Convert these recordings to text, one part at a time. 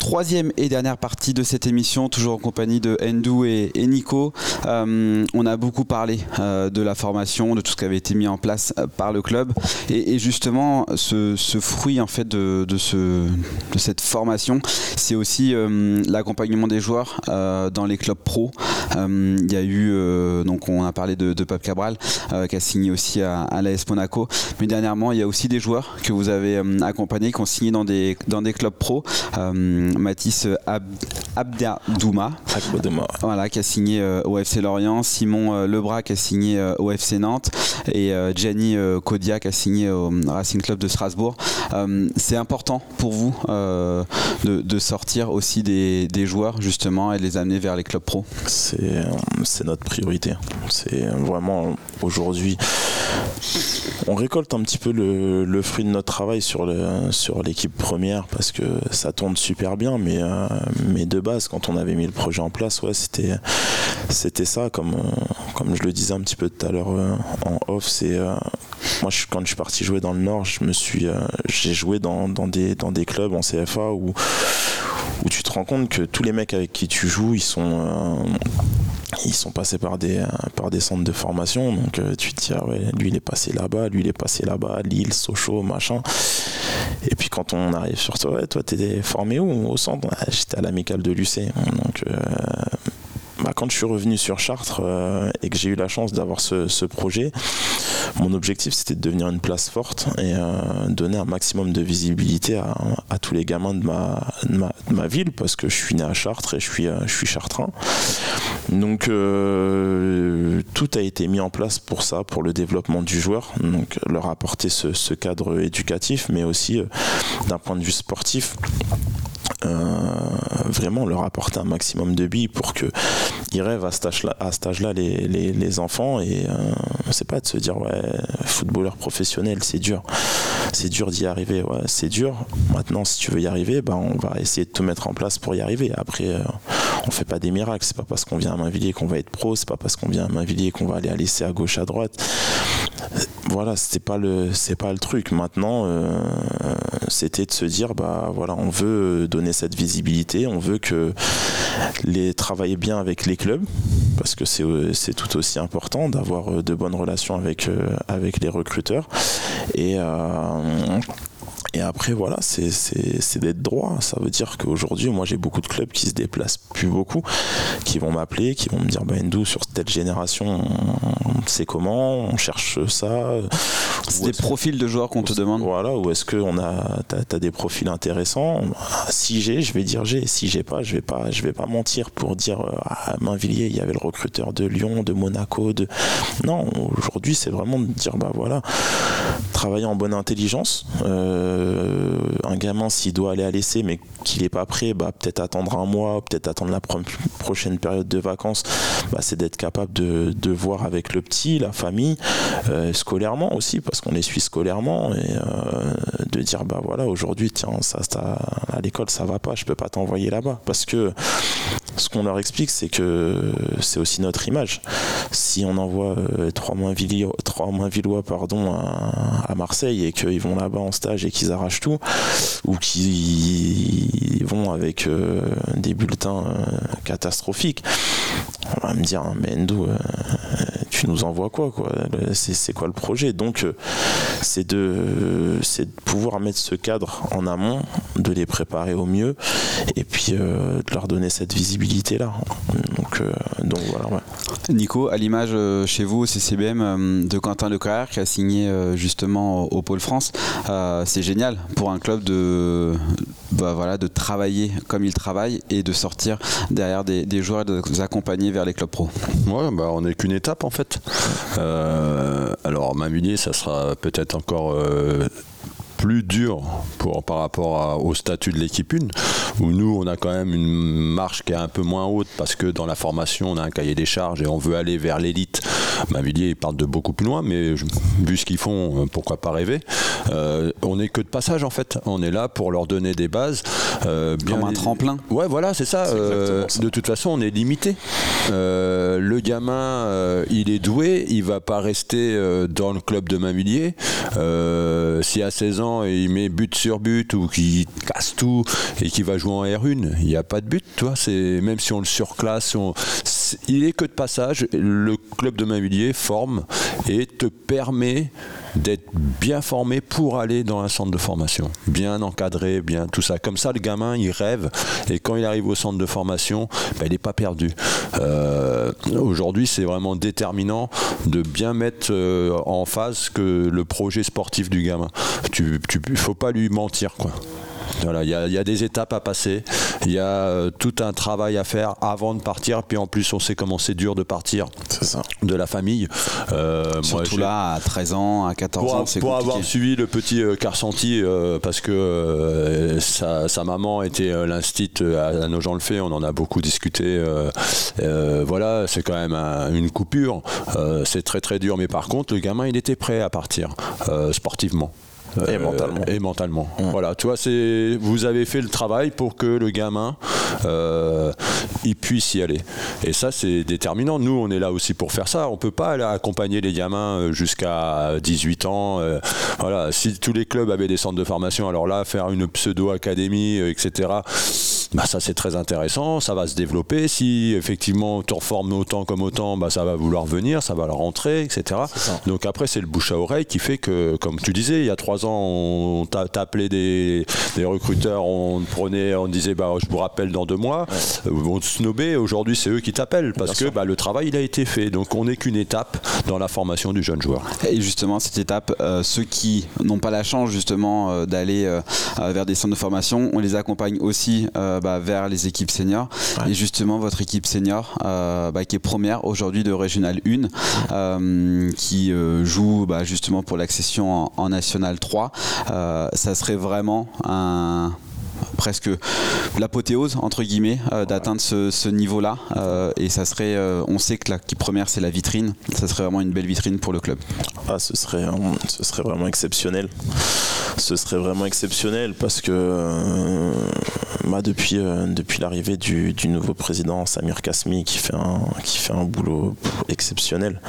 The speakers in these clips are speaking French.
troisième et dernière partie de cette émission, toujours en compagnie de Ndou et Nico. On a beaucoup parlé de la formation, de tout ce qui avait été mis en place par le club, et justement ce fruit en fait de cette formation, c'est aussi l'accompagnement des joueurs dans les clubs pro. Il y a eu donc on a parlé de Pape Cabral qui a signé aussi à l'AS Monaco, mais dernièrement il y a aussi des joueurs que vous avez accompagnés qui ont signé dans des clubs pro. Mathis Abderdouma, voilà, qui a signé au FC Lorient, Simon Lebras qui a signé au FC Nantes, et Gianni Kodia qui a signé au Racing Club de Strasbourg. C'est important pour vous de sortir aussi des joueurs justement et de les amener vers les clubs pro? C'est notre priorité. C'est vraiment aujourd'hui, on récolte un petit peu le fruit de notre travail sur l'équipe première parce que ça tourne super bien, mais de base quand on avait mis le projet en place, ouais, c'était ça, comme je le disais un petit peu tout à l'heure en off, c'est moi quand je suis parti jouer dans le Nord, j'ai joué dans des clubs en CFA où tu te rends compte que tous les mecs avec qui tu joues, ils sont passés par des centres de formation, donc tu te dis ah ouais, lui il est passé là-bas, Lille, Sochaux, machin. Et puis quand on arrive sur toi, ouais, toi t'étais formé où au centre? J'étais à l'Amicale de Lucé, donc quand je suis revenu sur Chartres et que j'ai eu la chance d'avoir ce projet, mon objectif c'était de devenir une place forte et donner un maximum de visibilité à tous les gamins de ma ville, parce que je suis né à Chartres et je suis chartrain. Donc tout a été mis en place pour ça, pour le développement du joueur, donc leur apporter ce cadre éducatif, mais aussi d'un point de vue sportif. Vraiment leur apporter un maximum de billes pour qu'ils rêvent à cet âge-là les enfants, et c'est pas de se dire ouais, footballeur professionnel c'est dur d'y arriver, ouais, c'est dur. Maintenant si tu veux y arriver, on va essayer de tout mettre en place pour y arriver. Après on fait pas des miracles, c'est pas parce qu'on vient à Mainvilliers qu'on va être pro, c'est pas parce qu'on vient à Mainvilliers qu'on va aller à l'essai à gauche à droite. Voilà, c'est pas le truc. Maintenant c'était de se dire voilà, on veut donner cette visibilité, on veut que les travailler bien avec les clubs, parce que c'est tout aussi important d'avoir de bonnes relations avec les recruteurs, et après voilà, c'est d'être droit. Ça veut dire qu'aujourd'hui moi j'ai beaucoup de clubs qui se déplacent plus beaucoup, qui vont m'appeler, qui vont me dire Ndou, sur telle génération on sait comment, on cherche ça. C'est des profils de joueurs qu'on te demande. Voilà, ou est-ce que t'as des profils intéressants? Si je vais dire j'ai. Si j'ai pas, je vais pas mentir pour dire à Mainvilliers il y avait le recruteur de Lyon, de Monaco, non, aujourd'hui c'est vraiment de dire voilà, travailler en bonne intelligence. Un gamin s'il doit aller à l'essai mais qu'il n'est pas prêt, peut-être attendre un mois, peut-être attendre la prochaine période de vacances, c'est d'être capable de voir avec le petit, la famille, scolairement aussi, parce qu'on les suit scolairement, et de dire voilà, aujourd'hui tiens, ça à l'école ça va pas, je peux pas t'envoyer là-bas, parce que ce qu'on leur explique c'est que c'est aussi notre image. Si on envoie trois Mainvillois à Marseille et qu'ils vont là-bas en stage et qu'ils arrachent tout, ou qu'ils vont avec des bulletins catastrophiques, on va me dire mais Ndou, tu nous envoies quoi c'est quoi le projet? Donc c'est de pouvoir mettre ce cadre en amont, de les préparer au mieux, et puis de leur donner cette visibilité là. Donc voilà, ouais. Nico, à l'image chez vous au CCBM de Quentin Leclerc qui a signé justement au Pôle France, c'est génial pour un club de travailler comme il travaille et de sortir derrière des joueurs et de les accompagner vers les clubs pro. Ouais, on n'est qu'une étape en fait. Alors Mainvilliers, ça sera peut-être encore plus dur par rapport au statut de l'équipe 1, où nous on a quand même une marche qui est un peu moins haute, parce que dans la formation on a un cahier des charges et on veut aller vers l'élite Mainvilliers, ils partent de beaucoup plus loin, mais vu ce qu'ils font, pourquoi pas rêver. On n'est que de passage en fait. On est là pour leur donner des bases. Comme un tremplin. Ouais, voilà, c'est ça. De toute façon, on est limité. Le gamin, il est doué, il va pas rester dans le club de Mainvilliers. Si à 16 ans, il met but sur but ou qu'il casse tout et qu'il va jouer en R1, il n'y a pas de but, toi. C'est même si on le surclasse, il est que de passage. Le club de Mainvilliers forme et te permet d'être bien formé pour aller dans un centre de formation, bien encadré, bien tout ça. Comme ça, le gamin, il rêve et quand il arrive au centre de formation, il n'est pas perdu. Aujourd'hui, c'est vraiment déterminant de bien mettre en phase que le projet sportif du gamin. Il faut pas lui mentir, quoi. Voilà, il y a des étapes à passer, il y a tout un travail à faire avant de partir, puis en plus on sait comment c'est dur de partir de la famille. Surtout là, à 13 ans, à 14 ans, c'est compliqué. Pour avoir suivi le petit Carcenti, parce que sa maman était l'instit à Nogent-le-Fait, on en a beaucoup discuté. Voilà, c'est quand même une coupure, c'est très très dur, mais par contre le gamin il était prêt à partir sportivement. Et mentalement. Voilà, tu vois, vous avez fait le travail pour que le gamin il puisse y aller. Et ça, c'est déterminant. Nous, on est là aussi pour faire ça. On peut pas aller accompagner les gamins jusqu'à 18 ans. Voilà, si tous les clubs avaient des centres de formation, alors là, faire une pseudo-académie, etc., ça c'est très intéressant, ça va se développer. Si effectivement tu en formes autant comme autant, ça va vouloir venir, ça va leur rentrer, etc. Donc après c'est le bouche à oreille qui fait que, comme tu disais, il y a 3 ans on t'appelait des recruteurs, on disait je vous rappelle dans 2 mois, on te snobait. Aujourd'hui c'est eux qui t'appellent parce que le travail il a été fait. Donc on n'est qu'une étape dans la formation du jeune joueur. Et justement cette étape, ceux qui n'ont pas la chance justement d'aller vers des centres de formation, on les accompagne aussi vers les équipes seniors. Et justement votre équipe senior qui est première aujourd'hui de Régional 1, qui joue justement pour l'accession en National 3, ça serait vraiment presque l'apothéose entre guillemets d'atteindre ce niveau-là, et ça serait, on sait que l'équipe première c'est la vitrine, ça serait vraiment une belle vitrine pour le club. Ce serait vraiment exceptionnel. Ce serait vraiment exceptionnel parce que depuis l'arrivée du nouveau président Samir Kasmi qui fait un boulot exceptionnel,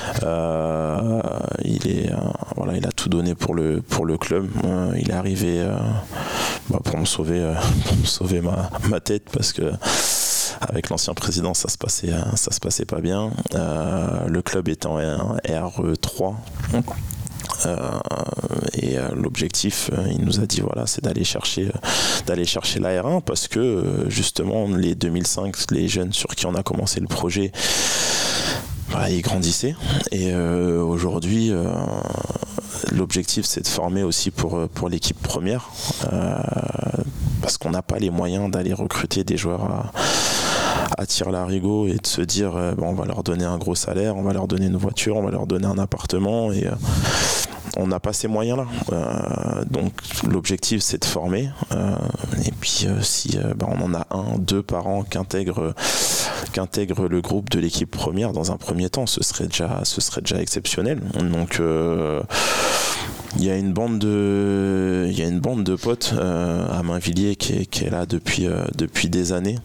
il a tout donné pour le club. Il est arrivé pour me sauver ma tête parce que avec l'ancien président ça se passait pas bien. Le club était en R3. Et l'objectif, il nous a dit c'est d'aller chercher la R1 parce que justement les 2005, les jeunes sur qui on a commencé le projet, ils grandissaient et aujourd'hui l'objectif c'est de former aussi pour l'équipe première, parce qu'on n'a pas les moyens d'aller recruter des joueurs à tire-larigot et de se dire on va leur donner un gros salaire, on va leur donner une voiture, on va leur donner un appartement, et on n'a pas ces moyens là. Donc l'objectif c'est de former, et puis si on en a 1-2 par an qu'intègre le groupe de l'équipe première dans un premier temps, ce serait déjà exceptionnel. Donc il y a une bande de potes à Mainvilliers qui est là depuis des années,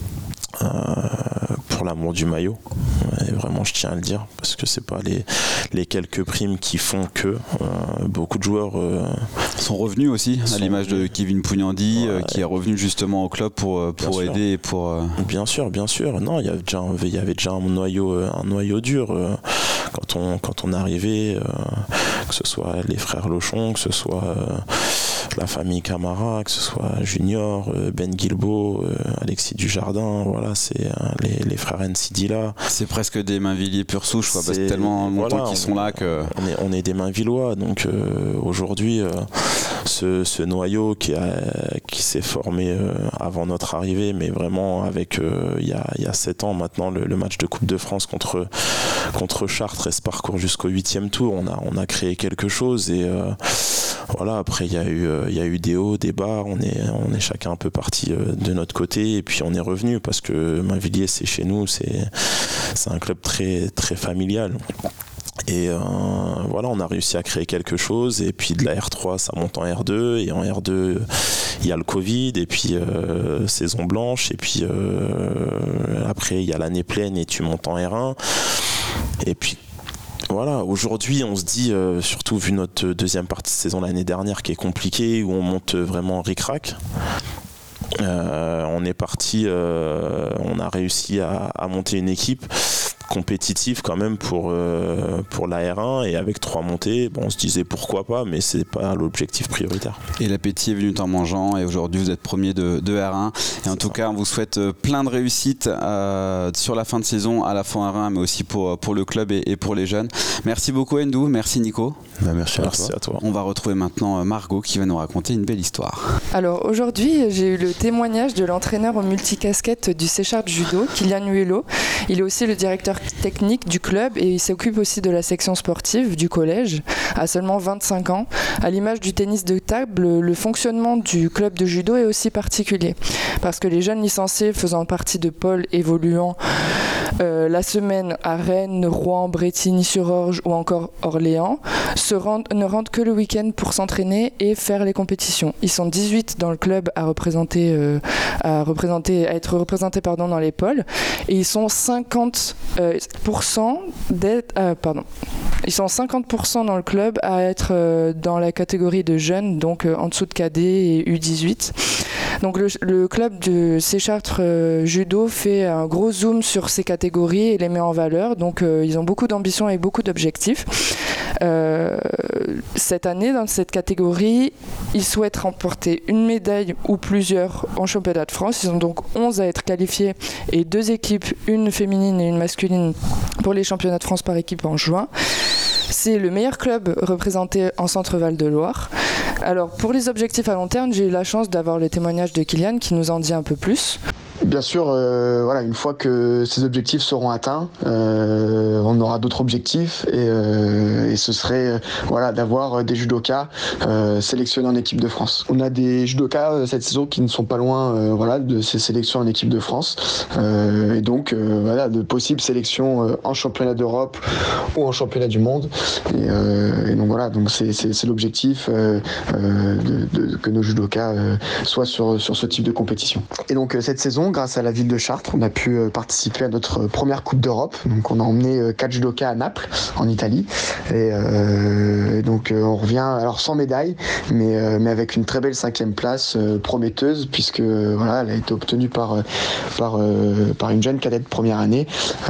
pour l'amour du maillot. Et vraiment, je tiens à le dire, parce que c'est pas les quelques primes qui font que beaucoup de joueurs sont revenus aussi, à l'image de Kevin Pougnandi, qui est revenu justement au club pour aider et pour. Bien sûr. Non, il y avait déjà un noyau dur quand on est arrivé, que ce soit les frères Lochon, que ce soit la famille Camara, que ce soit Junior, Ben Guilbeault, Alexis Dujardin, c'est les frères Nsidila. C'est presque des Mainvilliers pure souche, parce que tellement longtemps qu'ils sont là que. On est des Mainvillois, donc aujourd'hui, ce noyau qui s'est formé avant notre arrivée, mais vraiment avec il y a 7 ans maintenant, le match de Coupe de France contre Chartres et ce parcours jusqu'au 8e tour, on a créé quelque chose, et voilà, après il y a eu des hauts, des bas, on est chacun un peu parti de notre côté et puis on est revenu parce que Mainvilliers c'est chez nous, c'est un club très, très familial. Et voilà, on a réussi à créer quelque chose et puis de la R3 ça monte en R2 et en R2 il y a le Covid et puis saison blanche et puis après il y a l'année pleine et tu montes en R1 et puis voilà, aujourd'hui on se dit, surtout vu notre deuxième partie de saison l'année dernière qui est compliquée, où on monte vraiment ric-rac, on est parti, on a réussi à monter une équipe compétitive quand même pour la R1 et avec 3 montées, bon, on se disait pourquoi pas, mais c'est pas l'objectif prioritaire. Et l'appétit est venu en mangeant et aujourd'hui vous êtes premier de R1 et en tout cas on vous souhaite plein de réussite sur la fin de saison à la fois en R1 mais aussi pour le club et pour les jeunes. Merci beaucoup Ndou, merci Nico. Merci à toi. On va retrouver maintenant Margot qui va nous raconter une belle histoire. Alors aujourd'hui j'ai eu le témoignage de l'entraîneur au multicasquette du Séchard Judo, Kylian Huello. Il est aussi le directeur technique du club et il s'occupe aussi de la section sportive du collège à seulement 25 ans. À l'image du tennis de table, le fonctionnement du club de judo est aussi particulier parce que les jeunes licenciés faisant partie de pôles évoluant la semaine à Rennes, Rouen, Brétigny-sur-Orge ou encore Orléans ne rentrent que le week-end pour s'entraîner et faire les compétitions. Ils sont 18 dans le club à être représentés dans les pôles et ils sont 50% dans le club à être dans la catégorie de jeunes, donc en dessous de cadet et U18. Donc le club de Séchard Judo fait un gros zoom sur ces catégories et les met en valeur. Donc ils ont beaucoup d'ambition et beaucoup d'objectifs. Cette année, dans cette catégorie, ils souhaitent remporter une médaille ou plusieurs en championnat de France. Ils ont donc 11 à être qualifiés et 2 équipes, une féminine et une masculine, pour les championnats de France par équipe en juin. C'est le meilleur club représenté en Centre-Val de Loire. Alors pour les objectifs à long terme, j'ai eu la chance d'avoir le témoignage de Kylian qui nous en dit un peu plus. Bien sûr, voilà, une fois que ces objectifs seront atteints, on aura d'autres objectifs et ce serait voilà, d'avoir des judokas sélectionnés en équipe de France. On a des judokas cette saison qui ne sont pas loin voilà, de ces sélections en équipe de France et donc voilà, de possibles sélections en championnat d'Europe ou en championnat du monde. Et donc voilà, donc c'est l'objectif que nos judokas soient sur ce type de compétition. Et donc cette saison, grâce à la ville de Chartres, on a pu participer à notre première Coupe d'Europe. Donc on a emmené 4 judokas à Naples, en Italie. Et donc on revient alors sans médaille, mais avec une très belle 5e place prometteuse, puisque voilà, elle a été obtenue par une jeune cadette de première année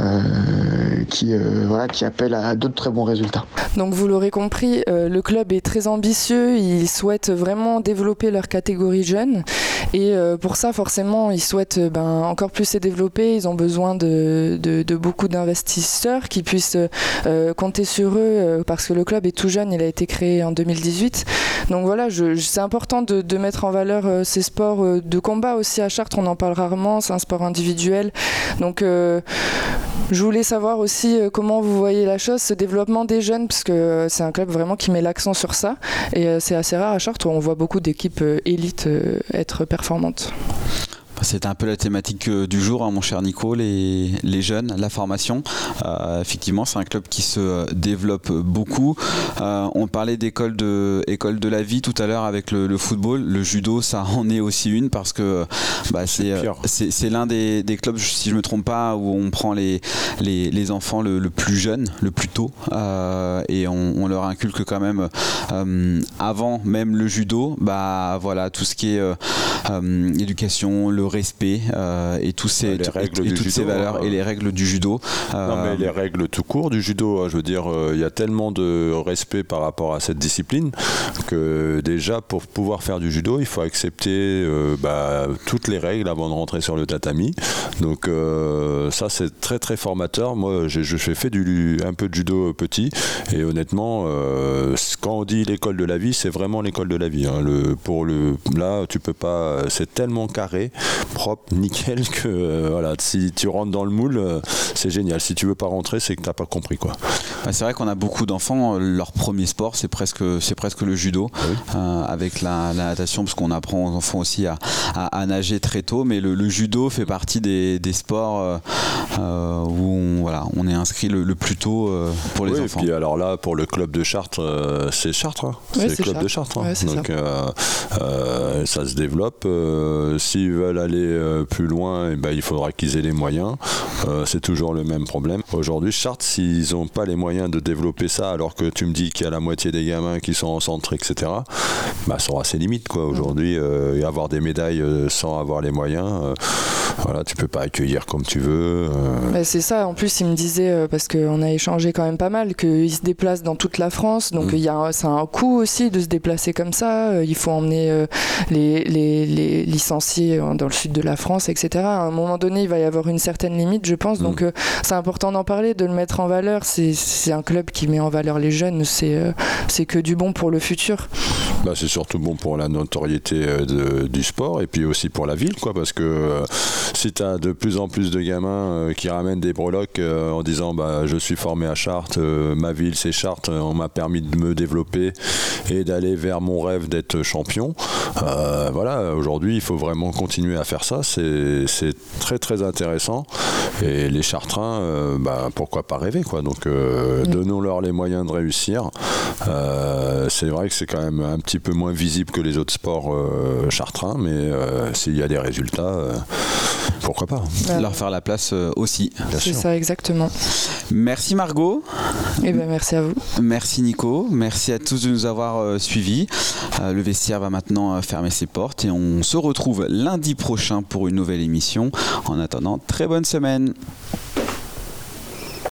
qui appelle à d'autres très bons résultats. Donc vous l'aurez compris, le club est très ambitieux, ils souhaitent vraiment développer leur catégorie jeune et pour ça forcément ils souhaitent encore plus se développer, ils ont besoin de beaucoup d'investisseurs qui puissent compter sur eux parce que le club est tout jeune, il a été créé en 2018. Donc voilà, c'est important de mettre en valeur ces sports de combat aussi à Chartres, on en parle rarement, c'est un sport individuel. Donc je voulais savoir aussi comment vous voyez la chose, ce développement des jeunes, parce que c'est un club vraiment qui met l'accent sur ça et c'est assez rare à Chartres où on voit beaucoup d'équipes élites être performantes. C'était un peu la thématique du jour, hein, mon cher Nico, les jeunes, la formation. Effectivement, c'est un club qui se développe beaucoup. On parlait d'école de la vie tout à l'heure avec le football. Le judo, ça en est aussi une parce que c'est l'un des clubs, si je ne me trompe pas, où on prend les enfants le plus jeune, le plus tôt, et on leur inculque quand même avant même le judo, voilà, tout ce qui est éducation, le respect et toutes ces valeurs et les règles du judo. Non mais les règles tout court du judo, je veux dire, il y a tellement de respect par rapport à cette discipline que déjà pour pouvoir faire du judo, il faut accepter toutes les règles avant de rentrer sur le tatami. Donc ça c'est très très formateur. Moi j'ai fait un peu de judo petit et honnêtement quand on dit l'école de la vie, c'est vraiment l'école de la vie, hein. Là tu peux pas, c'est tellement carré propre, nickel, que voilà, si tu rentres dans le moule, c'est génial. Si tu veux pas rentrer, c'est que t'as pas compris, quoi. C'est vrai qu'on a beaucoup d'enfants, leur premier sport c'est presque le judo, avec la natation, parce qu'on apprend aux enfants aussi à nager très tôt, mais le judo fait partie des sports où on est inscrit le plus tôt pour les enfants. Et puis alors là, pour le club de Chartres, c'est Chartres, hein. Ouais, c'est le club de Chartres, hein. Donc ça se développe. S'ils veulent aller plus loin, il faudra qu'ils aient les moyens. C'est toujours le même problème. Aujourd'hui, Chartres, s'ils n'ont pas les moyens de développer ça, alors que tu me dis qu'il y a la moitié des gamins qui sont en centre, etc., sont à ses limites, quoi. Aujourd'hui, avoir des médailles sans avoir les moyens, tu peux pas accueillir comme tu veux. C'est ça. En plus, il me disait, parce qu'on a échangé quand même pas mal, qu'il se déplace dans toute la France, donc c'est un coût aussi de se déplacer comme ça. Il faut emmener les licenciés dans le sud de la France, etc. À un moment donné, il va y avoir une certaine limite, je pense. Donc c'est important d'en parler, de le mettre en valeur. C'est un club qui met en valeur les jeunes. C'est que du bon pour le futur. C'est surtout bon pour la notoriété du sport, et puis aussi pour la ville, quoi, parce que si tu as de plus en plus de gamins qui ramènent des breloques en disant je suis formé à Chartres, ma ville c'est Chartres, on m'a permis de me développer et d'aller vers mon rêve d'être champion, aujourd'hui il faut vraiment continuer à faire ça. C'est très très intéressant, et les Chartrains, pourquoi pas rêver, quoi. Donc donnons-leur les moyens de réussir. C'est vrai que c'est quand même un petit peu moins visible que les autres sports chartrains, mais s'il y a des résultats, pourquoi pas. Leur faire la place aussi. C'est ça, exactement. Merci Margot. Merci à vous. Merci Nico. Merci à tous de nous avoir suivis. Le vestiaire va maintenant fermer ses portes et on se retrouve lundi prochain pour une nouvelle émission. En attendant, très bonne semaine.